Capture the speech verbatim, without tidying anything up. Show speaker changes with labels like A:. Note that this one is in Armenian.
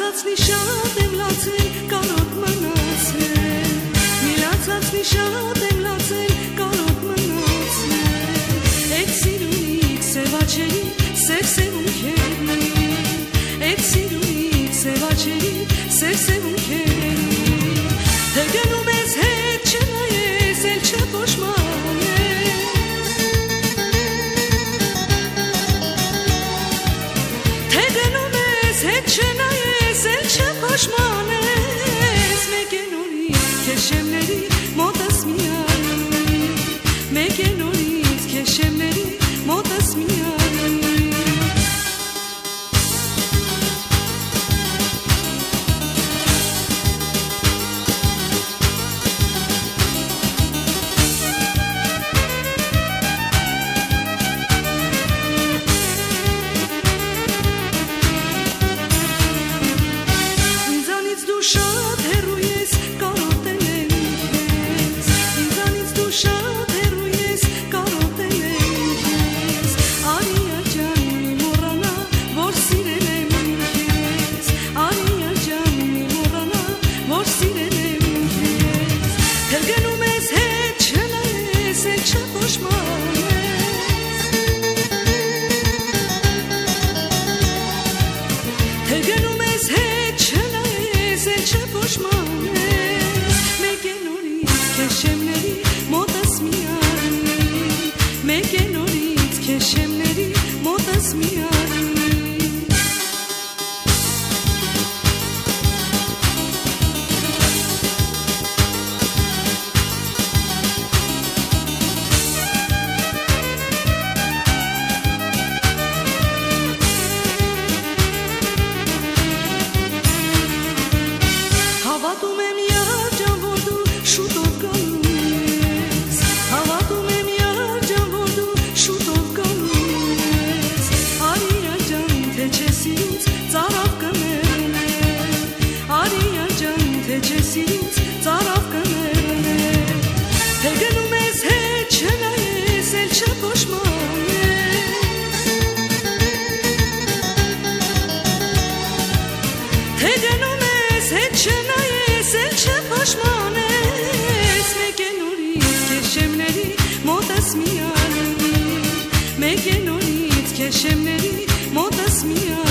A: Միլացածնի շատ եմ լացել, կարոտ մնացել, միլացածնի շատ եմ լացել, կարոտ մնացել, էդ սիրունիք սևաչերի, սև սևունքերի, էդ սիրունիք սևաչերի, սև սևունքերի, թե գնում ես հետ չնայես, էլ չփոշմանես, թե գնում ես հետ չնայես, էլ չփոշմանես, մեկ է նորից քեզ շեմների մոտս միանալի, մեկ է նորից քեզ շեմների մոտս միանալի. Ինձանից դու շատ հեռու ես, կարոտել եմ քեզ, ինձանից դու շատ հեռու ես, կարոտել եմ քեզ, Արիա ջան մի մոռանա, որ սիրել եմ քեզ, Արիա ջան մի մոռանա, որ սիրել եմ քեզ, թե գնում ես հետ չնայես, էլ չփոշմանես, թե գնում ես հետ չնայես, էլ չփոշմանես, մեկ է նորից քեզ շեմների մոտս միանալի, մեկ է նորից քեզ շեմների մոտս միանալի. Հավատում եմ յար ջան, որ դու շուտով գալու ես, հավատում եմ յար ջան, որ դու շուտով գալու ես, Արիա ջան, թե չես ինձ ծարավ կմեռնել, Արիա ջան, թե չես ինձ ծարավ կմեռնել, թե գնում ես հետ չնայես, էլ չփոշմանես, թե գնում ես հետ չնայես, էլ չփոշմանես, մեկ է նորից քեզ շեմների մոտս միանալի, մեկ է նորից քեզ շեմների մոտս միանալի.